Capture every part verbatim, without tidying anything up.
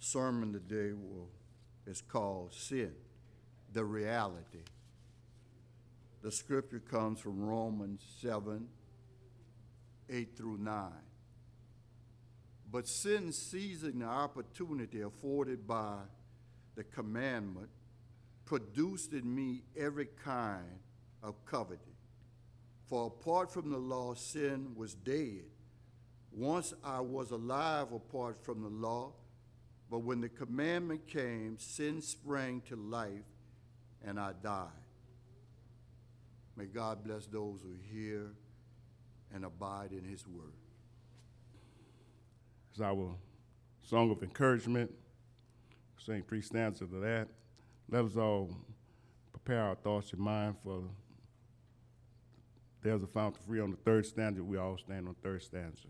sermon today will, is called Sin, the Reality. The scripture comes from Romans seven, eight through nine. But sin, seizing the opportunity afforded by the commandment, produced in me every kind of coveting. For apart from the law, sin was dead. Once I was alive apart from the law, but when the commandment came, sin sprang to life, and I died. May God bless those who hear and abide in his word. It's our song of encouragement. Sing three stanzas of that. Let us all prepare our thoughts and mind for there's a fountain free on the third stanza. We all stand on the third stanza.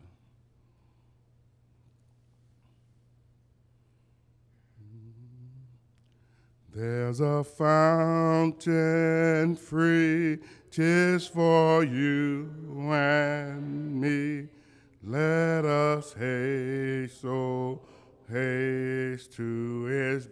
There's a fountain free, 'tis for you and me. Let us haste, oh, haste to its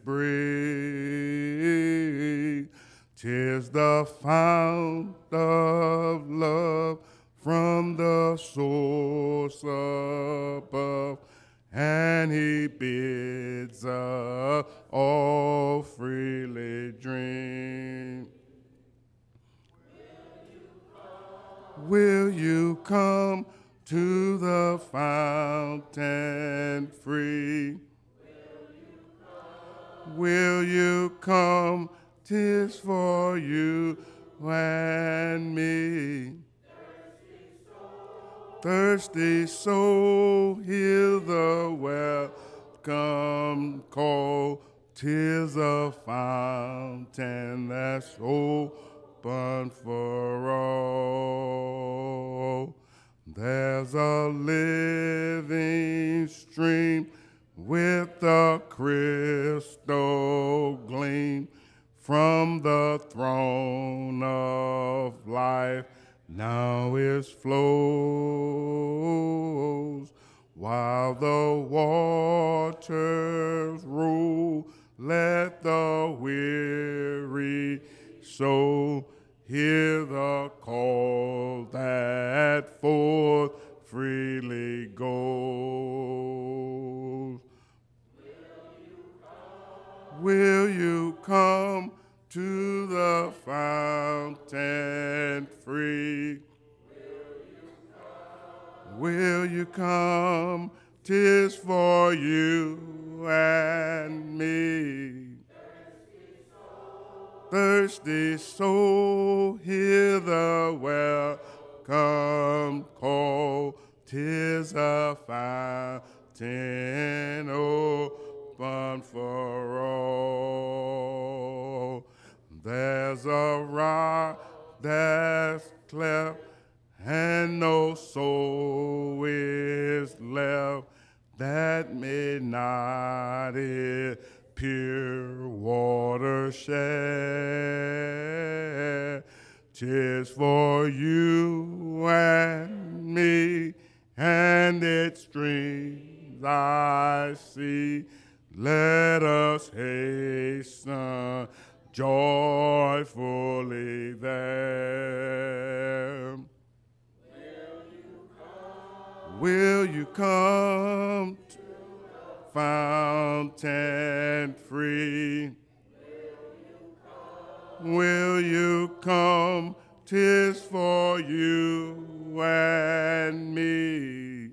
brink. 'Tis the fount of love from the source above, and he bids us all freely drink. Will you come to the fountain free? Will you come? 'Tis for you and me. Thirsty soul, hear the welcome call. 'Tis a fountain that's open for all. There's a living stream with a crystal gleam from the throne of life. Now it flows while the waters roll. Let the weary soul hear the call that forth freely goes. Will you come to the fountain free? Will you come? 'Tis for you and me. Thirsty soul, hear the welcome call. 'Tis a fountain open for all. There's a rock that's cleft, and no soul is left that may not its pure water share. 'Tis for you and me, and its streams I see. Let us hasten joyfully there. Will you come to the fountain free? Will you come? 'Tis for you and me.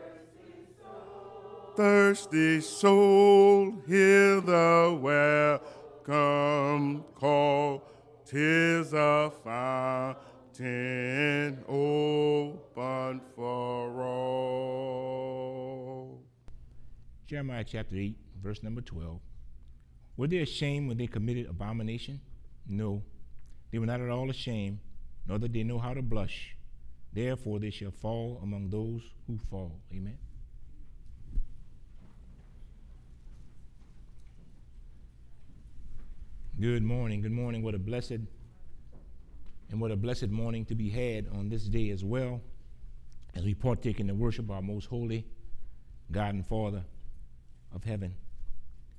Thirsty soul, hear the welcome call. 'Tis a fountain open for all. Jeremiah chapter eight, verse number twelve. Were they ashamed when they committed abomination? No, they were not at all ashamed, nor did they know how to blush. Therefore they shall fall among those who fall. Amen. Good morning. Good morning. What a blessed and what a blessed morning to be had on this day as well, as we partake in the worship of our most holy God and Father of heaven.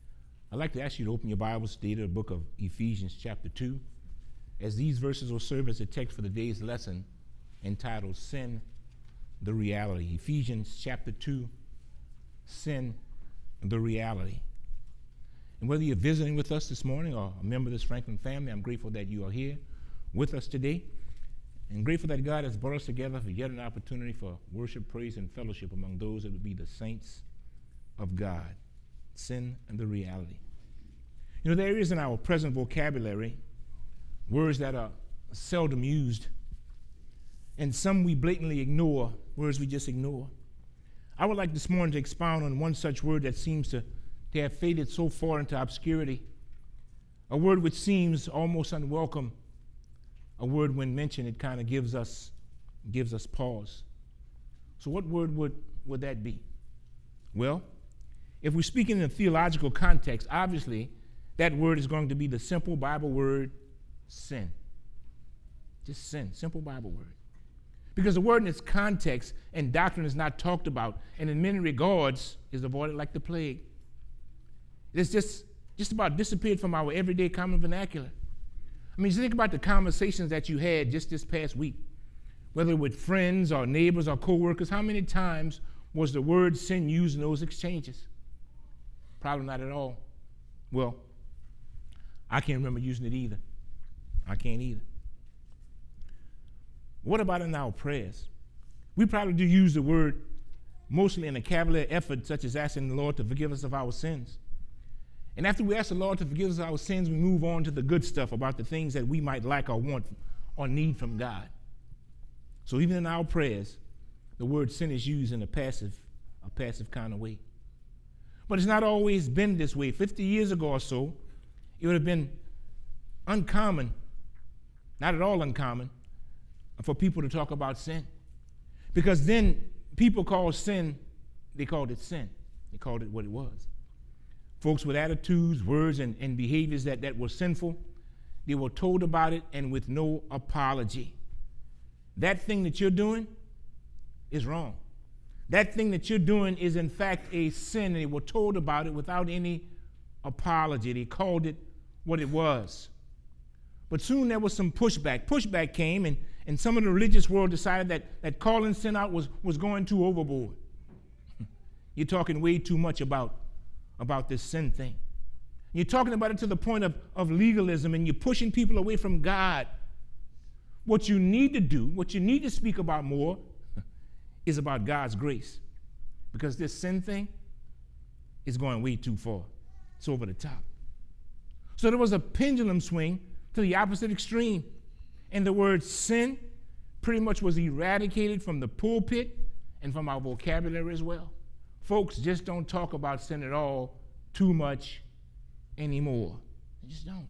I'd like to ask you to open your Bibles today to the book of Ephesians chapter two, as these verses will serve as a text for the day's lesson entitled Sin, the Reality. Ephesians chapter two, Sin, the Reality. And whether you're visiting with us this morning or a member of this Franklin family, I'm grateful that you are here with us today, and grateful that God has brought us together for yet an opportunity for worship, praise, and fellowship among those that would be the saints of God. Sin and the reality. You know, there is in our present vocabulary words that are seldom used, and some we blatantly ignore, words we just ignore. I would like this morning to expound on one such word that seems to, to have faded so far into obscurity, a word which seems almost unwelcome, a word when mentioned it kind of gives us, gives us pause. So what word would, would that be? Well, if we're speaking in a theological context, obviously that word is going to be the simple Bible word, sin. Just sin, simple Bible word. Because the word in its context and doctrine is not talked about, and in many regards is avoided like the plague. It's just, just about disappeared from our everyday common vernacular. I mean, just think about the conversations that you had just this past week, whether with friends or neighbors or co-workers. How many times was the word sin used in those exchanges? Probably not at all. Well, I can't remember using it either. I can't either. What about in our prayers? We probably do use the word mostly in a cavalier effort, such as asking the Lord to forgive us of our sins. And after we ask the Lord to forgive us of our sins, we move on to the good stuff about the things that we might like or want or need from God. So even in our prayers, the word sin is used in a passive, a passive kind of way. But it's not always been this way. fifty years ago or so, it would have been uncommon, not at all uncommon, for people to talk about sin. Because then people called sin, they called it sin. They called it what it was. Folks with attitudes, words, and, and behaviors that, that were sinful, they were told about it and with no apology. That thing that you're doing is wrong. That thing that you're doing is in fact a sin, and they were told about it without any apology. They called it what it was. But soon there was some pushback. Pushback came, and, and some of the religious world decided that, that calling sin out was, was going too overboard. You're talking way too much about, about this sin thing. You're talking about it to the point of, of legalism, and you're pushing people away from God. What you need to do, what you need to speak about more, is about God's grace, because this sin thing is going way too far. It's over the top. So there was a pendulum swing to the opposite extreme, and the word sin pretty much was eradicated from the pulpit and from our vocabulary as well. Folks just don't talk about sin at all too much anymore. They just don't.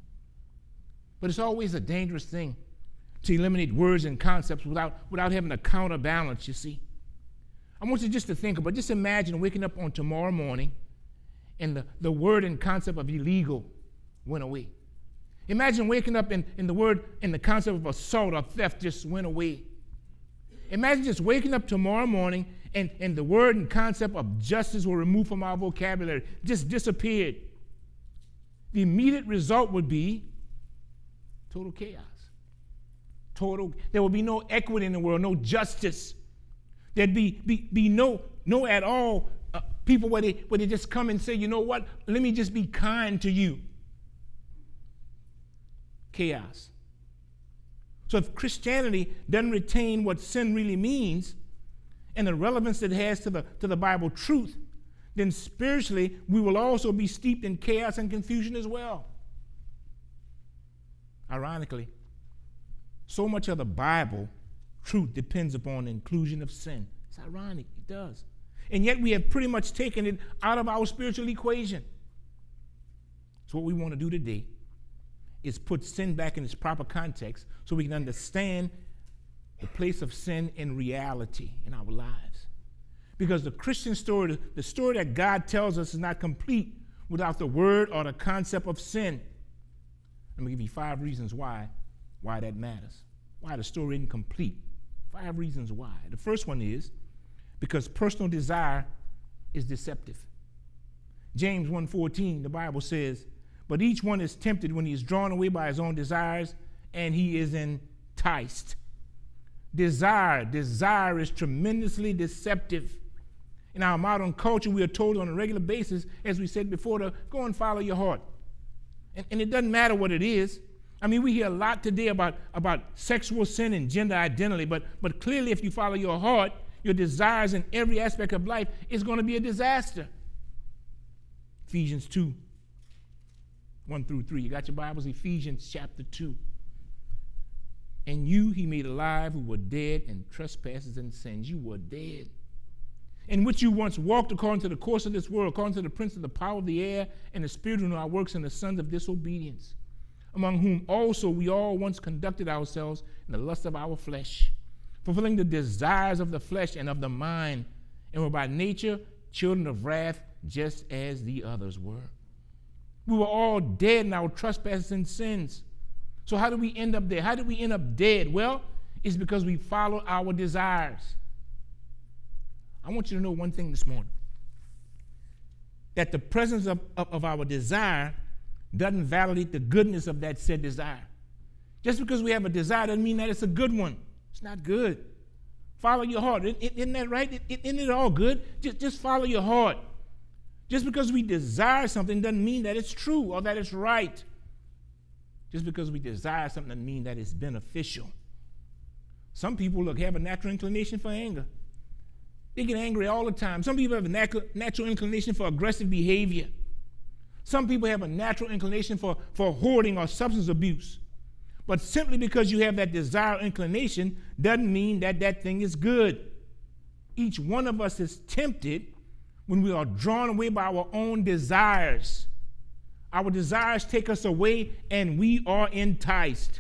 But it's always a dangerous thing to eliminate words and concepts without, without having a counterbalance, you see. I want you just to think about, just imagine waking up on tomorrow morning and the, the word and concept of illegal went away. Imagine waking up and, and the word and the concept of assault or theft just went away. Imagine just waking up tomorrow morning and, and the word and concept of justice were removed from our vocabulary, just disappeared. The immediate result would be total chaos. Total, there would be no equity in the world, no justice. There'd be, be, be no, no at all uh, people where they, where they just come and say, you know what, let me just be kind to you. Chaos. So if Christianity doesn't retain what sin really means and the relevance it has to the, to the Bible truth, then spiritually we will also be steeped in chaos and confusion as well. Ironically, so much of the Bible truth depends upon the inclusion of sin. It's ironic, it does. And yet we have pretty much taken it out of our spiritual equation. So what we want to do today is put sin back in its proper context so we can understand the place of sin in reality in our lives. Because the Christian story, the story that God tells us is not complete without the word or the concept of sin. Let me give you five reasons why, why that matters, why the story isn't complete. Five reasons why. The first one is because personal desire is deceptive. James one fourteen, the Bible says, but each one is tempted when he is drawn away by his own desires, and he is enticed. Desire, desire is tremendously deceptive. In our modern culture, we are told on a regular basis, as we said before, to go and follow your heart. And, and it doesn't matter what it is. I mean, we hear a lot today about, about sexual sin and gender identity, but, but clearly if you follow your heart, your desires in every aspect of life, it's going to be a disaster. Ephesians two, one through three. You got your Bibles? Ephesians chapter two. And you he made alive who were dead in trespasses and sins. You were dead, in which you once walked according to the course of this world, according to the prince of the power of the air, and the spirit who now works in the sons of disobedience, among whom also we all once conducted ourselves in the lust of our flesh, fulfilling the desires of the flesh and of the mind, and were by nature children of wrath, just as the others were. We were all dead in our trespasses and sins. So how did we end up there? How did we end up dead? Well, it's because we followed our desires. I want you to know one thing this morning, that the presence of, of, of our desire doesn't validate the goodness of that said desire. Just because we have a desire doesn't mean that it's a good one. It's not good. Follow your heart. Isn't that right? Isn't it all good? Just, just follow your heart. Just because we desire something doesn't mean that it's true or that it's right. Just because we desire something doesn't mean that it's beneficial. Some people look have a natural inclination for anger. They get angry all the time. Some people have a nat- natural inclination for aggressive behavior. Some people have a natural inclination for, for hoarding or substance abuse. But simply because you have that desire or inclination doesn't mean that that thing is good. Each one of us is tempted when we are drawn away by our own desires. Our desires take us away and we are enticed.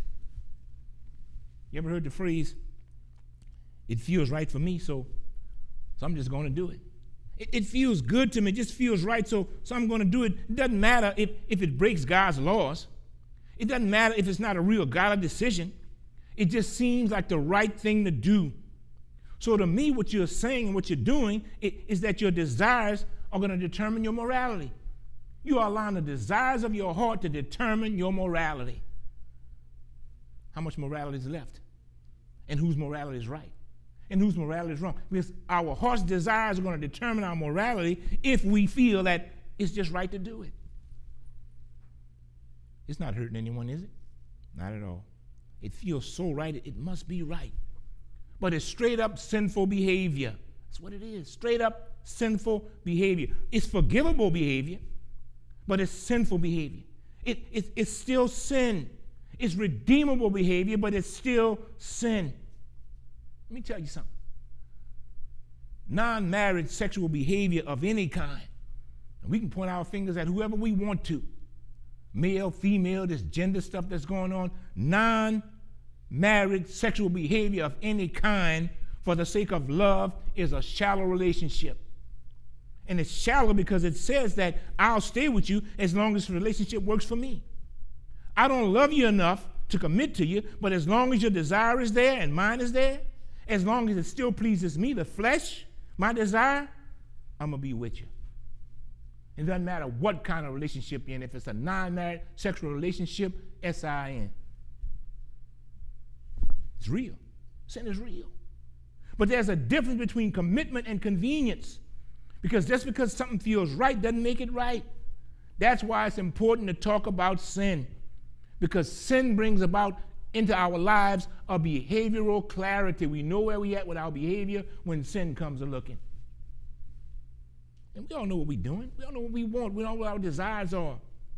You ever heard the phrase, it feels right for me, so, so I'm just going to do it. it. It feels good to me, it just feels right, so, so I'm going to do it. It doesn't matter if, if it breaks God's laws. It doesn't matter if it's not a real godly decision. It just seems like the right thing to do. So to me, what you're saying and what you're doing is that your desires are going to determine your morality. You are allowing the desires of your heart to determine your morality. How much morality is left? And whose morality is right? And whose morality is wrong? Because our heart's desires are going to determine our morality if we feel that it's just right to do it. It's not hurting anyone, is it? Not at all. It feels so right, it must be right. But it's straight up sinful behavior. That's what it is. Straight up sinful behavior. It's forgivable behavior, but it's sinful behavior. It, it, it's still sin. It's redeemable behavior, but it's still sin. Let me tell you something. Non-marriage sexual behavior of any kind, and we can point our fingers at whoever we want to, male, female, this gender stuff that's going on, non-marriage sexual behavior of any kind for the sake of love is a shallow relationship. And it's shallow because it says that I'll stay with you as long as the relationship works for me. I don't love you enough to commit to you, but as long as your desire is there and mine is there, as long as it still pleases me, the flesh, my desire, I'm going to be with you. It doesn't matter what kind of relationship you're in. If it's a non-married sexual relationship, S I N. It's real. Sin is real. But there's a difference between commitment and convenience. Because just because something feels right doesn't make it right. That's why it's important to talk about sin. Because sin brings about into our lives a behavioral clarity. We know where we're at with our behavior when sin comes a-looking. And we all know what we're doing. We all know what we want. We know what our desires are.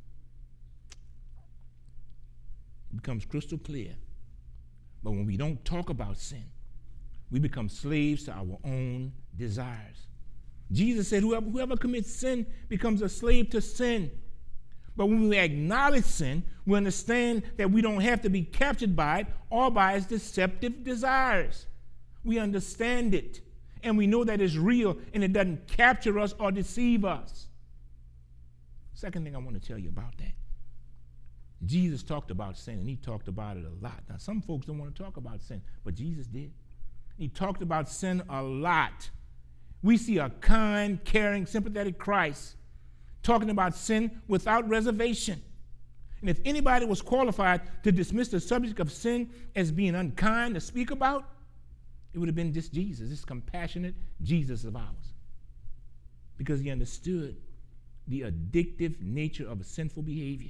It becomes crystal clear. But when we don't talk about sin, we become slaves to our own desires. Jesus said, whoever, whoever commits sin becomes a slave to sin. But when we acknowledge sin, we understand that we don't have to be captured by it or by its deceptive desires. We understand it, and we know that it's real, and it doesn't capture us or deceive us. Second thing I want to tell you about that. Jesus talked about sin, and he talked about it a lot. Now, some folks don't want to talk about sin, but Jesus did. He talked about sin a lot. We see a kind, caring, sympathetic Christ talking about sin without reservation. And if anybody was qualified to dismiss the subject of sin as being unkind to speak about, it would have been this Jesus, this compassionate Jesus of ours. Because he understood the addictive nature of sinful behavior.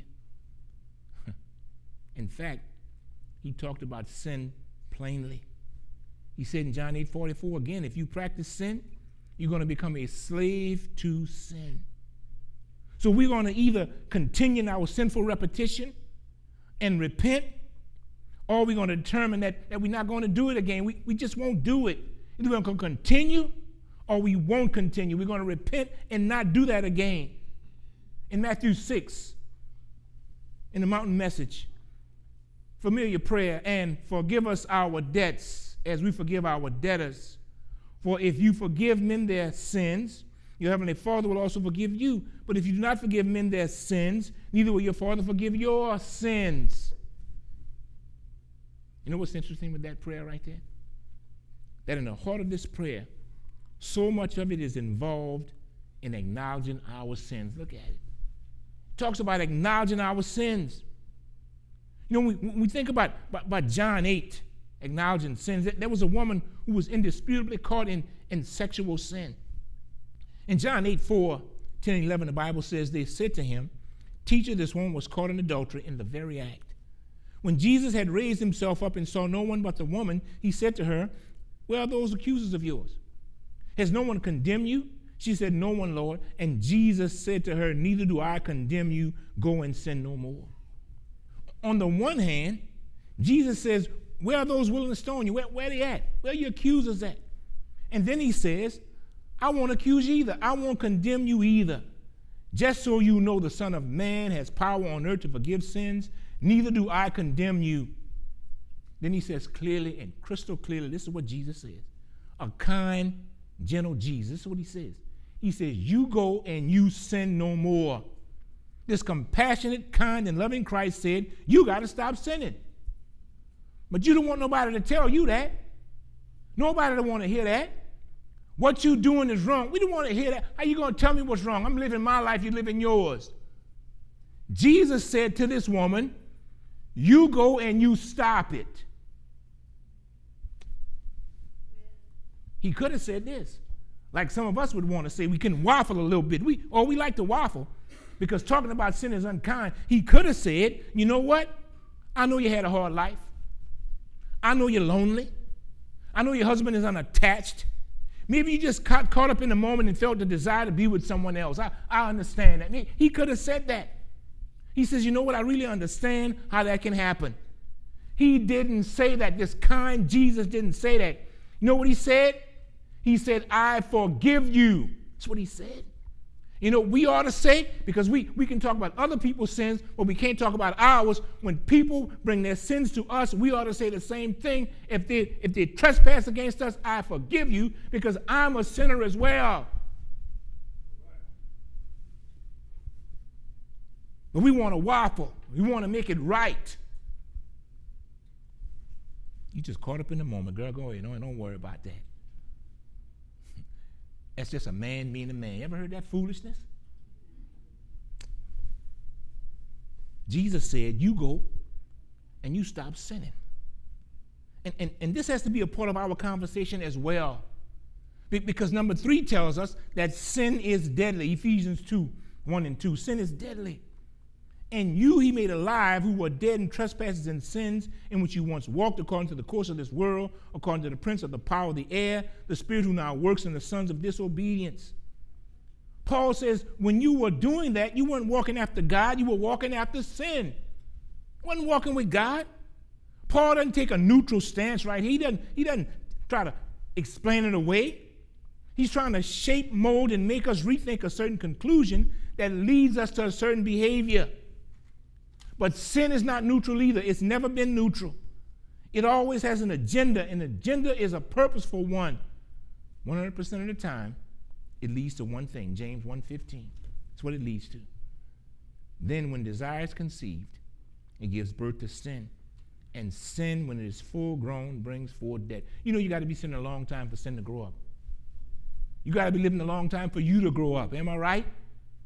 In fact, he talked about sin plainly. He said in John eight forty-four, again, if you practice sin, you're going to become a slave to sin. So we're going to either continue in our sinful repetition and repent, or we're going to determine that, that we're not going to do it again. We, we just won't do it. Either we're going to continue or we won't continue. We're going to repent and not do that again. In Matthew six, in the mountain message, familiar prayer, and forgive us our debts as we forgive our debtors. For if you forgive men their sins, your heavenly Father will also forgive you. But if you do not forgive men their sins, neither will your Father forgive your sins. You know what's interesting with that prayer right there? That in the heart of this prayer, so much of it is involved in acknowledging our sins. Look at it. It talks about acknowledging our sins. You know, when we think about, about, about John eight, acknowledging sins, there was a woman who was indisputably caught in, in sexual sin. In John eight, four, ten, and eleven, the Bible says, they said to him, Teacher, this woman was caught in adultery in the very act. When Jesus had raised himself up and saw no one but the woman, he said to her, Where are those accusers of yours? Has no one condemned you? She said, No one, Lord. And Jesus said to her, Neither do I condemn you. Go and sin no more. On the one hand, Jesus says, Where are those willing to stone you? Where, where are they at? Where are your accusers at? And then he says, I won't accuse you either. I won't condemn you either. Just so you know the Son of Man has power on earth to forgive sins, neither do I condemn you. Then he says clearly and crystal clearly, this is what Jesus says. A kind, gentle Jesus. This is what he says. He says, you go and you sin no more. This compassionate, kind, and loving Christ said, you got to stop sinning. But you don't want nobody to tell you that. Nobody don't want to hear that. What you doing is wrong. We don't want to hear that. How you going to tell me what's wrong? I'm living my life, you living yours. Jesus said to this woman, you go and you stop it. He could have said this, like some of us would want to say. We can waffle a little bit. We, or we like to waffle because talking about sin is unkind. He could have said, you know what? I know you had a hard life. I know you're lonely. I know your husband is unattached. Maybe you just got caught up in the moment and felt the desire to be with someone else. I, I understand that. He, he could have said that. He says, you know what? I really understand how that can happen. He didn't say that. This kind Jesus didn't say that. You know what he said? He said, I forgive you. That's what he said. You know, we ought to say, because we, we can talk about other people's sins, but we can't talk about ours. When people bring their sins to us, we ought to say the same thing. If they, if they trespass against us, I forgive you because I'm a sinner as well. But we want to waffle. We want to make it right. You just caught up in the moment. Girl, go ahead. Don't, don't worry about that. That's just a man being a man. You ever heard that foolishness? Jesus said, you go and you stop sinning. And, and, and this has to be a part of our conversation as well. Be, because number three tells us that sin is deadly. Ephesians two, one and two. Sin is deadly. And you he made alive who were dead in trespasses and sins in which you once walked according to the course of this world, according to the prince of the power of the air, the spirit who now works in the sons of disobedience. Paul says when you were doing that, you weren't walking after God, you were walking after sin. You weren't walking with God. Paul doesn't take a neutral stance right here. He doesn't, he doesn't try to explain it away. He's trying to shape, mold, and make us rethink a certain conclusion that leads us to a certain behavior. But sin is not neutral either. It's never been neutral. It always has an agenda. An agenda is a purposeful one. one hundred percent of the time, it leads to one thing. James one fifteen. That's what it leads to. Then when desire is conceived, it gives birth to sin. And sin, when it is full grown, brings forth death. You know you got to be sinning a long time for sin to grow up. You got to be living a long time for you to grow up. Am I right?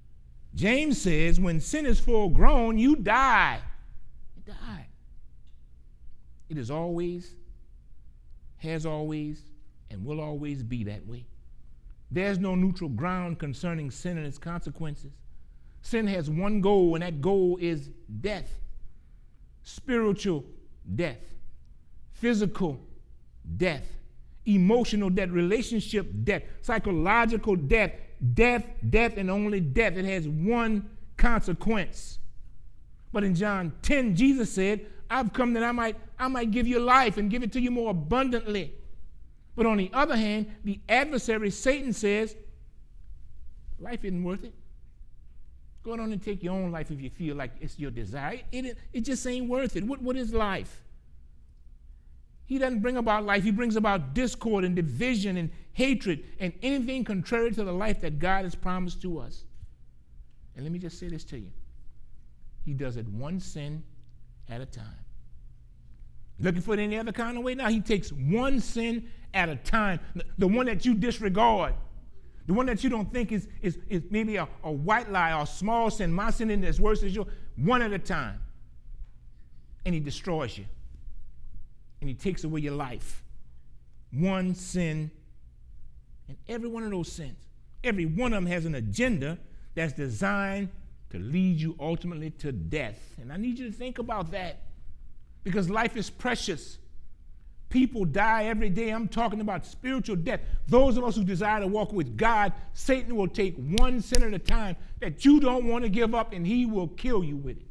James says, when sin is full grown, you die. You die. It is always, has always, and will always be that way. There's no neutral ground concerning sin and its consequences. Sin has one goal, and that goal is death. Spiritual death, physical death, emotional death, relationship death, psychological death, death, death, and only death. It has one consequence. But in John ten, Jesus said, I've come that I might, I might give you life and give it to you more abundantly. But on the other hand, the adversary, Satan, says, life isn't worth it. Go on and take your own life if you feel like it's your desire. It, it just ain't worth it. What, what is life? He doesn't bring about life. He brings about discord and division and hatred and anything contrary to the life that God has promised to us. And let me just say this to you. He does it one sin at a time. Looking for it any other kind of way? Now he takes one sin at a time. The one that you disregard. The one that you don't think is, is, is maybe a, a white lie or a small sin. My sin isn't as worse as yours. One at a time. And he destroys you. And he takes away your life. One sin. And every one of those sins, every one of them has an agenda that's designed to lead you ultimately to death. And I need you to think about that. Because life is precious. People die every day. I'm talking about spiritual death. Those of us who desire to walk with God, Satan will take one sin at a time that you don't want to give up, and he will kill you with it.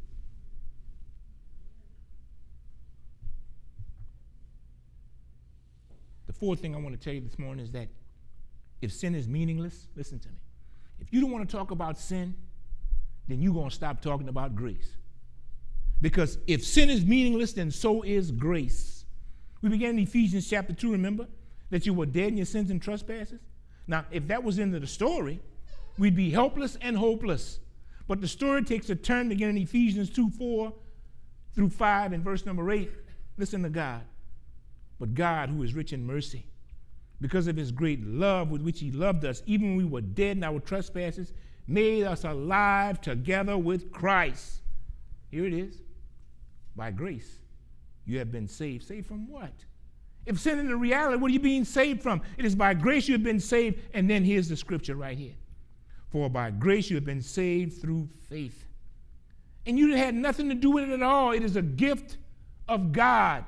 The fourth thing I want to tell you this morning is that if sin is meaningless, listen to me. If you don't want to talk about sin, then you're going to stop talking about grace. Because if sin is meaningless, then so is grace. We began in Ephesians chapter two, remember? That you were dead in your sins and trespasses. Now, if that was into the story, we'd be helpless and hopeless. But the story takes a turn beginning in Ephesians two, four through five and verse number eight. Listen to God. But God, who is rich in mercy, because of his great love with which he loved us, even when we were dead in our trespasses, made us alive together with Christ. Here it is. By grace, you have been saved. Saved from what? If sin is a reality, what are you being saved from? It is by grace you have been saved. And then here's the scripture right here. For by grace you have been saved through faith. And you had nothing to do with it at all. It is a gift of God.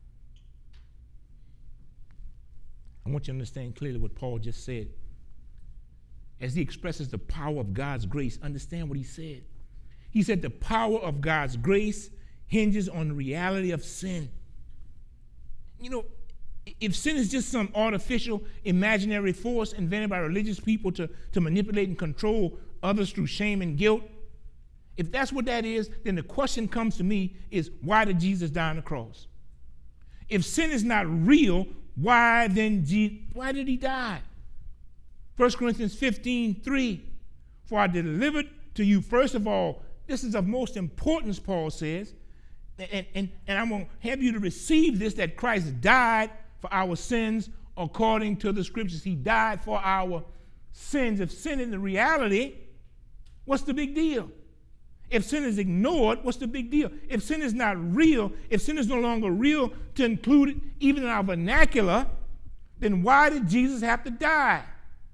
I want you to understand clearly what Paul just said. As he expresses the power of God's grace, understand what he said. He said the power of God's grace hinges on the reality of sin. You know, if sin is just some artificial, imaginary force invented by religious people to, to manipulate and control others through shame and guilt, if that's what that is, then the question comes to me is, why did Jesus die on the cross? If sin is not real, why then, G- why did he die? First Corinthians fifteen, three, for I delivered to you, first of all, this is of most importance, Paul says, and, and, and I'm going to have you to receive this, that Christ died for our sins according to the scriptures. He died for our sins. If sin is the reality, what's the big deal? If sin is ignored, what's the big deal? If sin is not real, if sin is no longer real to include it even in our vernacular, then why did Jesus have to die?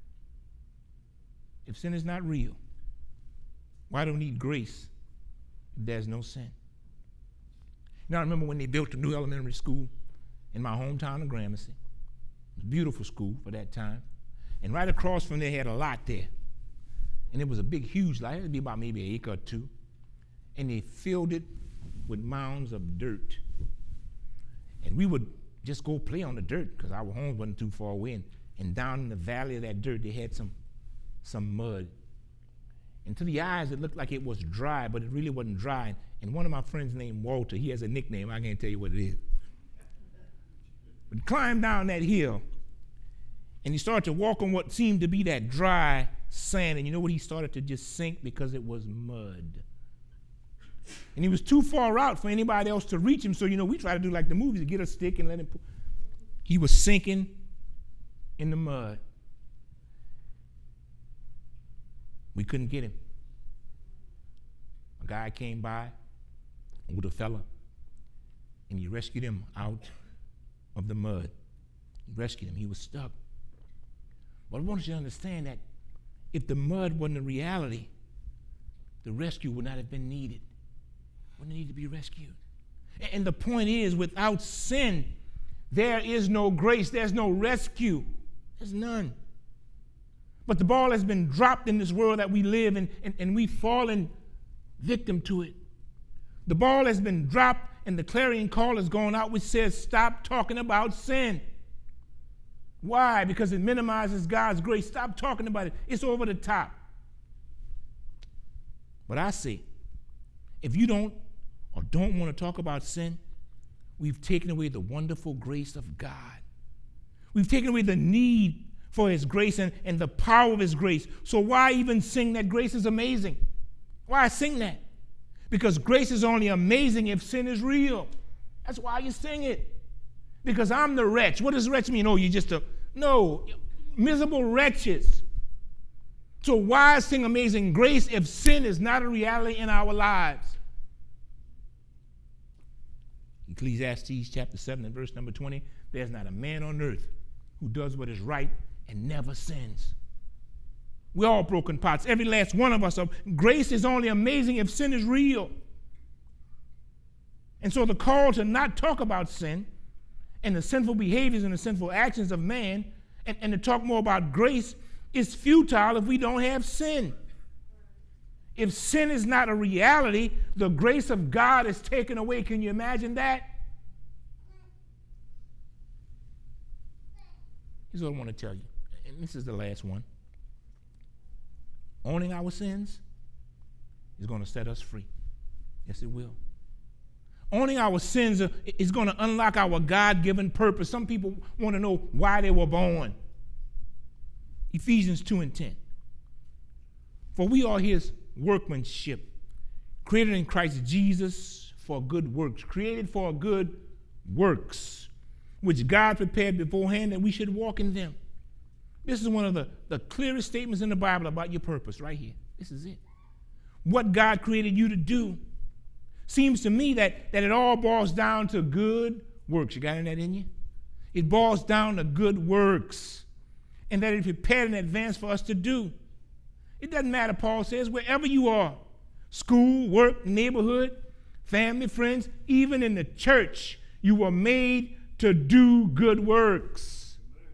If sin is not real, why do we need grace if there's no sin? Now, I remember when they built a new elementary school in my hometown of Gramercy. It was a beautiful school for that time. And right across from there, had a lot there. And it was a big, huge lot. It would be about maybe an acre or two. And they filled it with mounds of dirt. And we would just go play on the dirt because our home wasn't too far away. And, and down in the valley of that dirt, they had some, some mud. And to the eyes, it looked like it was dry, but it really wasn't dry. And one of my friends named Walter, he has a nickname. I can't tell you what it is. But he climbed down that hill, and he started to walk on what seemed to be that dry sand. And you know what? He started to just sink because it was mud. And he was too far out for anybody else to reach him. So, you know, we try to do like the movies, get a stick and let him pull. He was sinking in the mud. We couldn't get him. guy came by with a fella, and he rescued him out of the mud. He rescued him. He was stuck. But I want you to understand that if the mud wasn't a reality, the rescue would not have been needed. Wouldn't need to be rescued. And the point is, without sin, there is no grace. There's no rescue. There's none. But the ball has been dropped in this world that we live in, and, and we've fallen victim to it. The ball has been dropped, and the clarion call has gone out, which says, stop talking about sin. Why? Because it minimizes God's grace. Stop talking about it. It's over the top. But I say, if you don't or don't want to talk about sin, we've taken away the wonderful grace of God. We've taken away the need for his grace and, and the power of his grace. So why even sing that grace is amazing? Why sing that? Because grace is only amazing if sin is real. That's why you sing it. Because I'm the wretch. What does wretch mean? Oh, you're just a, no, miserable wretches. So why sing amazing grace if sin is not a reality in our lives? Ecclesiastes chapter seven and verse number twenty, there's not a man on earth who does what is right and never sins. We're all broken pots, every last one of us. Are, grace is only amazing if sin is real. And so the call to not talk about sin and the sinful behaviors and the sinful actions of man and, and to talk more about grace is futile if we don't have sin. If sin is not a reality, the grace of God is taken away. Can you imagine that? Here's what I want to tell you, and this is the last one. Owning our sins is going to set us free. Yes, it will. Owning our sins is going to unlock our God-given purpose. Some people want to know why they were born. Ephesians two and ten. For we are his workmanship, created in Christ Jesus for good works, created for good works, which God prepared beforehand that we should walk in them. This is one of the, the clearest statements in the Bible about your purpose right here. This is it. What God created you to do. Seems to me that, that it all boils down to good works. You got that in you? It boils down to good works, and that it's prepared in advance for us to do. It doesn't matter, Paul says, wherever you are, school, work, neighborhood, family, friends, even in the church, you were made to do good works.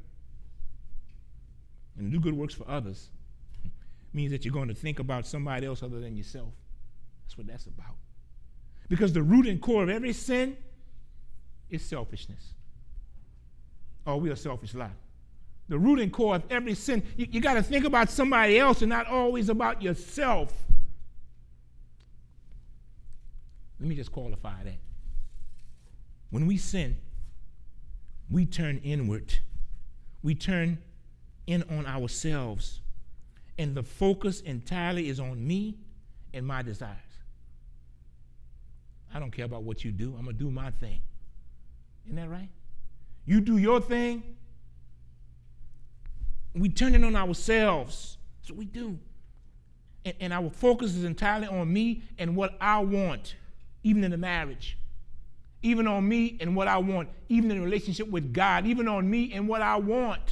And to do good works for others means that you're going to think about somebody else other than yourself. That's what that's about. Because the root and core of every sin is selfishness. Oh, we are selfish lot. The root and core of every sin, you, you got to think about somebody else and not always about yourself. Let me just qualify that. When we sin, we turn inward. We turn in on ourselves. And the focus entirely is on me and my desires. I don't care about what you do. I'm going to do my thing. Isn't that right? You do your thing. We turn it on ourselves. That's what we do. And, and our focus is entirely on me and what I want, even in the marriage. Even on me and what I want, even in a relationship with God, even on me and what I want.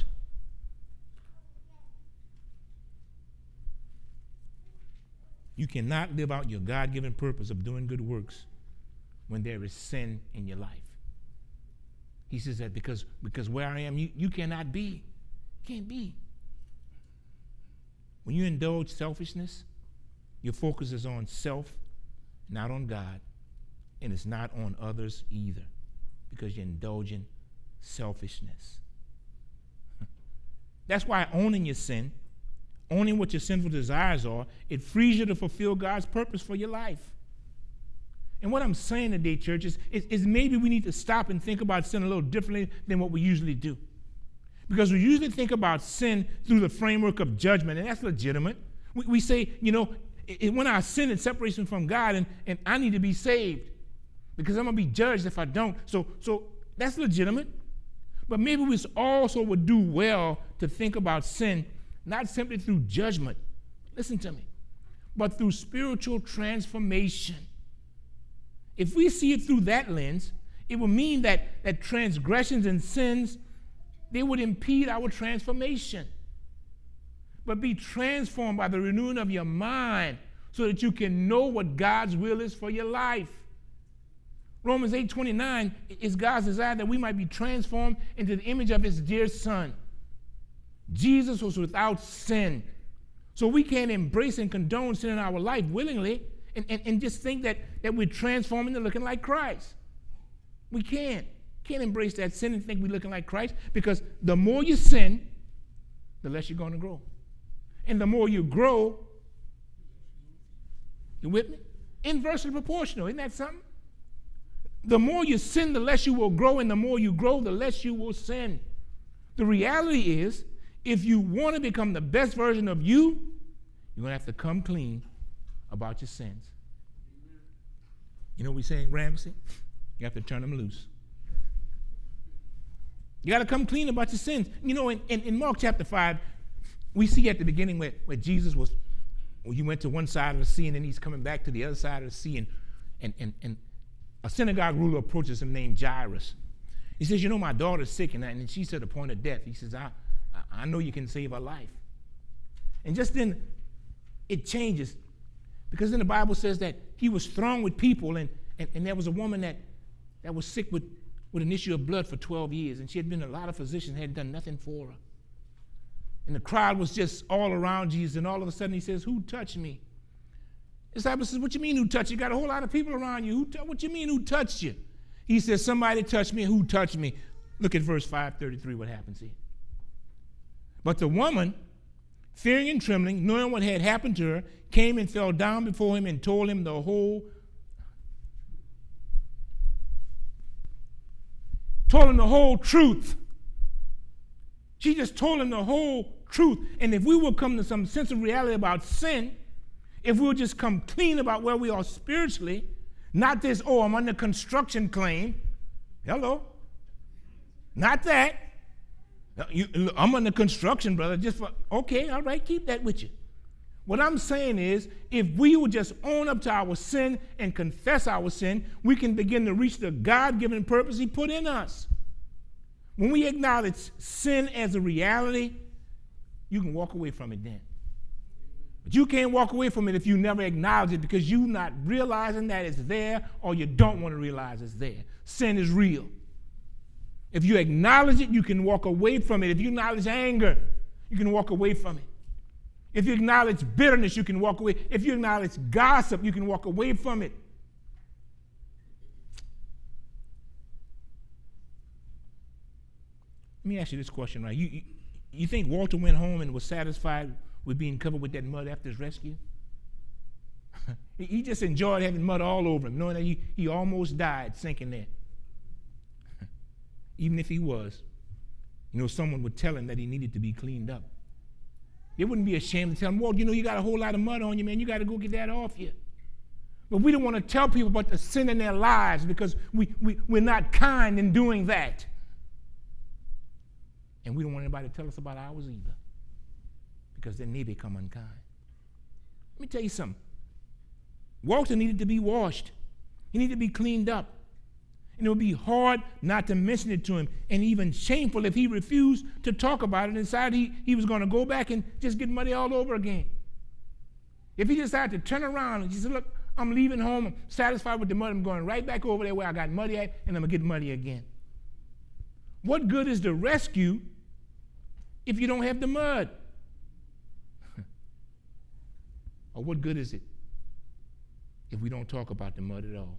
You cannot live out your God-given purpose of doing good works when there is sin in your life. He says that because, because where I am, you, you cannot be. You can't be. When you indulge selfishness, your focus is on self, not on God, and it's not on others either, because you're indulging selfishness. That's why owning your sin, owning what your sinful desires are, it frees you to fulfill God's purpose for your life. And what I'm saying today, church, is, is, is maybe we need to stop and think about sin a little differently than what we usually do. Because we usually think about sin through the framework of judgment, and that's legitimate. We, we say, you know, it, when I sin, it separates me from God, and, and I need to be saved because I'm going to be judged if I don't. So, so that's legitimate. But maybe we also would do well to think about sin not simply through judgment. Listen to me. but through spiritual transformation. If we see it through that lens, it would mean that, that transgressions and sins, they would impede our transformation. But be transformed by the renewing of your mind so that you can know what God's will is for your life. Romans eight twenty-nine is God's desire that we might be transformed into the image of his dear Son. Jesus was without sin. So we can't embrace and condone sin in our life willingly and, and, and just think that, that we're transforming to looking like Christ. We can't. Can't embrace that sin and think we're looking like Christ, because the more you sin, the less you're going to grow. And the more you grow, you with me? Inversely proportional. Isn't that something? The more you sin, the less you will grow, and the more you grow, the less you will sin. The reality is, if you want to become the best version of you, you're going to have to come clean about your sins. You know what we're saying, Ramsey? You have to turn them loose. You got to come clean about your sins. You know, in, in, in Mark chapter five, we see at the beginning where, where Jesus was, well, he went to one side of the sea, and then he's coming back to the other side of the sea, and, and, and, and a synagogue ruler approaches him named Jairus. He says, you know, my daughter's sick, and, and she's at the point of death. He says, I, I know you can save her life. And just then, it changes, because then the Bible says that he was thronged with people, and, and, and there was a woman that, that was sick with, with an issue of blood for twelve years, and she had been to a lot of physicians, had done nothing for her. And the crowd was just all around Jesus, and all of a sudden he says, who touched me? The disciple says, what you mean who touched you? You got a whole lot of people around you. Who t- what you mean who touched you? He says, somebody touched me. Who touched me? Look at verse five thirty-three, what happens here. But the woman, fearing and trembling, knowing what had happened to her, came and fell down before him and told him the whole, told him the whole truth. She just told him the whole truth. And if we will come to some sense of reality about sin, if we'll just come clean about where we are spiritually, not this, oh, I'm under construction claim. Hello. Not that. You, I'm under construction, brother. Just for, okay, all right, keep that with you. What I'm saying is, if we will just own up to our sin and confess our sin, we can begin to reach the God-given purpose he put in us. When we acknowledge sin as a reality, you can walk away from it then. But you can't walk away from it if you never acknowledge it, because you're not realizing that it's there, or you don't want to realize it's there. Sin is real. If you acknowledge it, you can walk away from it. If you acknowledge anger, you can walk away from it. If you acknowledge bitterness, you can walk away. If you acknowledge gossip, you can walk away from it. Let me ask you this question, right? You, you, you think Walter went home and was satisfied with being covered with that mud after his rescue? He just enjoyed having mud all over him, knowing that he, he almost died sinking there. Even if he was, you know, someone would tell him that he needed to be cleaned up. They wouldn't be ashamed to tell him, well, you know, you got a whole lot of mud on you, man. You got to go get that off you. But we don't want to tell people about the sin in their lives, because we, we, we're not kind in doing that. And we don't want anybody to tell us about ours either, because then they become unkind. Let me tell you something. Walter needed to be washed. He needed to be cleaned up. And it would be hard not to mention it to him, and even shameful if he refused to talk about it and decided he, he was going to go back and just get muddy all over again. If he decided to turn around and he said, look, I'm leaving home, I'm satisfied with the mud, I'm going right back over there where I got muddy at, and I'm going to get muddy again. What good is the rescue if you don't have the mud? Or what good is it if we don't talk about the mud at all?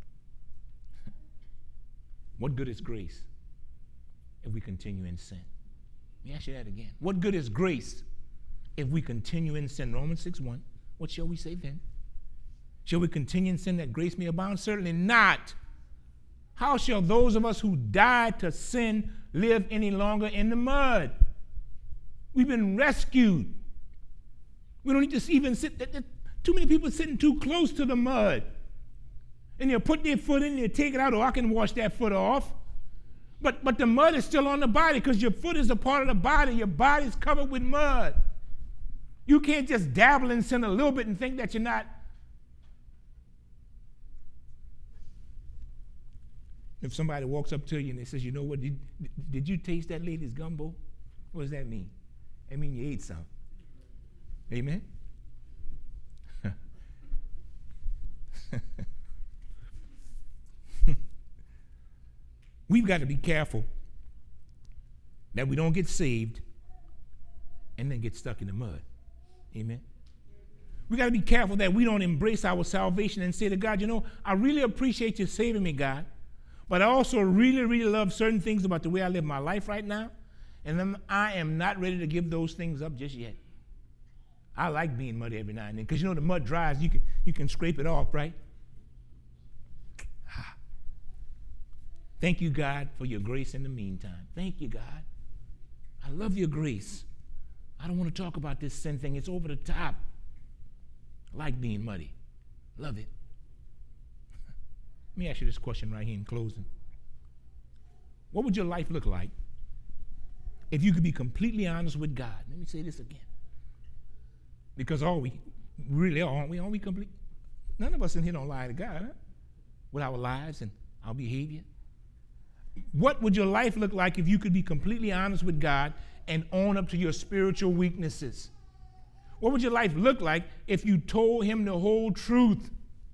What good is grace if we continue in sin? Let me ask you that again. What good is grace if we continue in sin? Romans six one. What shall we say then? Shall we continue in sin that grace may abound? Certainly not. How shall those of us who died to sin live any longer in the mud? We've been rescued. We don't need to even sit. Too many people sitting too close to the mud. And they'll put their foot in, they'll take it out, or I can wash that foot off. But, but the mud is still on the body, because your foot is a part of the body. Your body's covered with mud. You can't just dabble in sin a little bit and think that you're not. If somebody walks up to you and they says, you know what, did, did you taste that lady's gumbo? What does that mean? It means you ate some. Amen? We've got to be careful that we don't get saved and then get stuck in the mud. Amen? We got to be careful that we don't embrace our salvation and say to God, you know, I really appreciate you saving me, God, but I also really, really love certain things about the way I live my life right now, and I'm, I am not ready to give those things up just yet. I like being muddy every now and then because, you know, the mud dries, you can, you can scrape it off, right? Thank you, God, for your grace in the meantime. Thank you, God. I love your grace. I don't want to talk about this sin thing. It's over the top. I like being muddy. Love it. Let me ask you this question right here in closing. What would your life look like if you could be completely honest with God? Let me say this again. Because all we really are, aren't we? Aren't we complete? None of us in here don't lie to God, huh? With our lives and our behavior. What would your life look like if you could be completely honest with God and own up to your spiritual weaknesses? What would your life look like if you told him the whole truth?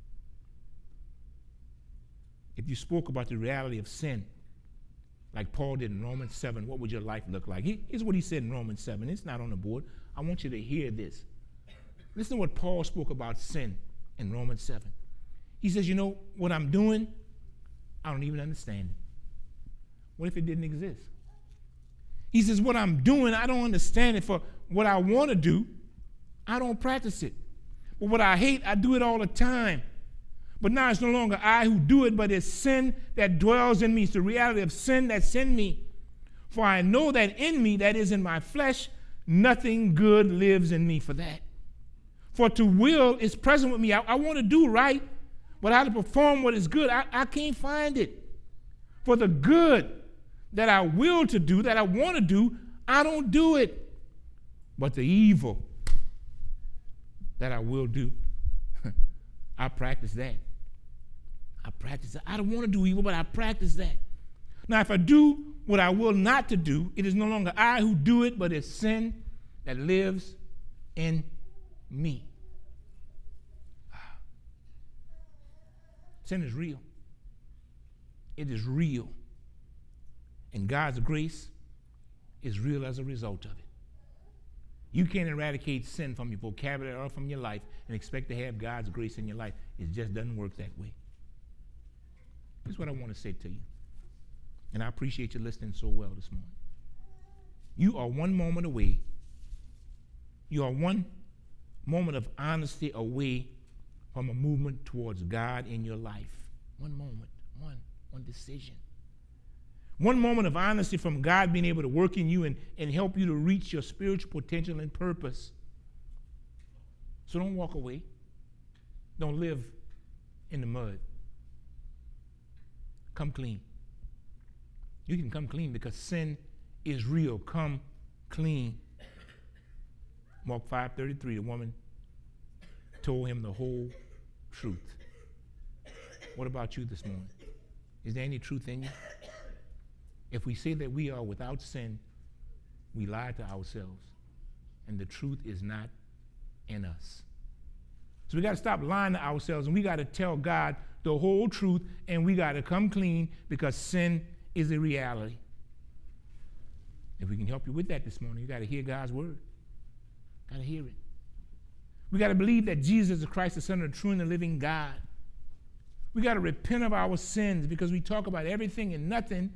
If you spoke about the reality of sin, like Paul did in Romans seven, what would your life look like? Here's what he said in Romans seven. It's not on the board. I want you to hear this. Listen to what Paul spoke about sin in Romans seven. He says, you know, what I'm doing, I don't even understand it. What if it didn't exist? He says, what I'm doing, I don't understand it. For what I want to do, I don't practice it. But what I hate, I do it all the time. But now it's no longer I who do it, but it's sin that dwells in me. It's the reality of sin that's in me. For I know that in me, that is in my flesh, nothing good lives in me for that. For to will is present with me. I, I want to do right, but how to perform what is good, I, I can't find it. For the good that I will to do, that I want to do, I don't do it. But the evil that I will do, I practice that. I practice that. I don't want to do evil, but I practice that. Now, if I do what I will not to do, it is no longer I who do it, but it's sin that lives in me. Sin is real. It is real. And God's grace is real as a result of it. You can't eradicate sin from your vocabulary or from your life and expect to have God's grace in your life. It just doesn't work that way. Here's what I want to say to you. And I appreciate you listening so well this morning. You are one moment away. You are one moment of honesty away from a movement towards God in your life. One moment, one, one decision. One moment of honesty from God being able to work in you and, and help you to reach your spiritual potential and purpose. So don't walk away. Don't live in the mud. Come clean. You can come clean because sin is real. Come clean. Mark five thirty-three, the woman told him the whole truth. What about you this morning? Is there any truth in you? If we say that we are without sin, we lie to ourselves, and the truth is not in us. So we got to stop lying to ourselves, and we got to tell God the whole truth, and we got to come clean because sin is a reality. If we can help you with that this morning, you got to hear God's word. Got to hear it. We got to believe that Jesus is Christ, the Son of the true and the living God. We got to repent of our sins because we talk about everything and nothing.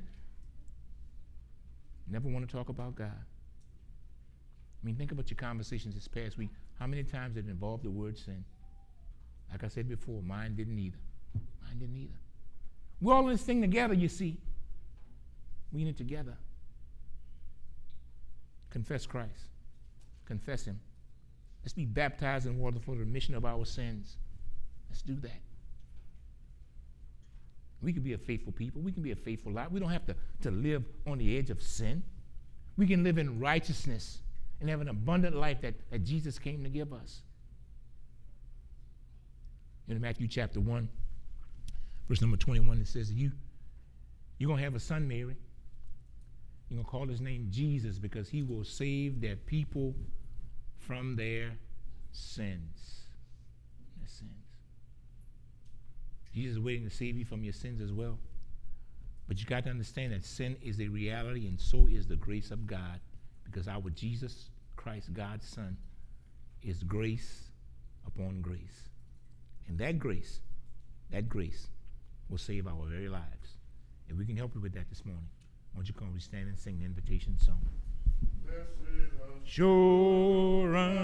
Never want to talk about God. I mean, think about your conversations this past week. How many times did it involve the word sin? Like I said before, mine didn't either. Mine didn't either. We're all in this thing together, you see. We in it together. Confess Christ. Confess him. Let's be baptized in water for the remission of our sins. Let's do that. We can be a faithful people. We can be a faithful life. We don't have to, to live on the edge of sin. We can live in righteousness and have an abundant life that, that Jesus came to give us. In Matthew chapter one, verse number twenty-one, it says, you, you're going to have a son, Mary. You're going to call his name Jesus because he will save their people from their sins. Their sins. Jesus is waiting to save you from your sins as well. But you got to understand that sin is a reality, and so is the grace of God, because our Jesus Christ, God's Son, is grace upon grace. And that grace, that grace will save our very lives. If we can help you with that this morning, why don't you come, we stand and sing the invitation song. Sure.